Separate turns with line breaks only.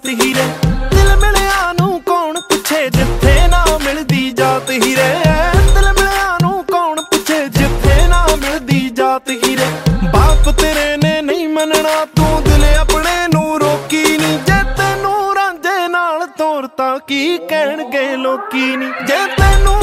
ਜਾਤ ਹੀਰੇ। ਦਿਲ ਮਿਲਿਆ ਨੂੰ ਕੌਣ ਪੁੱਛੇ ਜਿੱਥੇ ਨਾ ਮਿਲਦੀ ਜਾਤ ਹੀਰੇ। ਦਿਲ ਮਿਲਿਆ ਨੂੰ ਕੌਣ ਪੁੱਛੇ ਜਿੱਥੇ ਨਾ ਮਿਲਦੀ ਜਾਤ ਹੀਰੇ। ਬਾਪ ਤੇਰੇ ਨੇ ਨਹੀਂ ਮੰਨਣਾ ਤੂੰ ਦਿਲ ਆਪਣੇ ਨੂੰ ਰੋਕੀ ਨੀ। ਜੇ ਤੈਨੂੰ ਰਾਂਝੇ ਨਾਲ ਤੋਰਤਾ ਕੀ ਕਹਿਣਗੇ ਲੋਕੀ ਨੀ। ਜੇ ਤੈਨੂੰ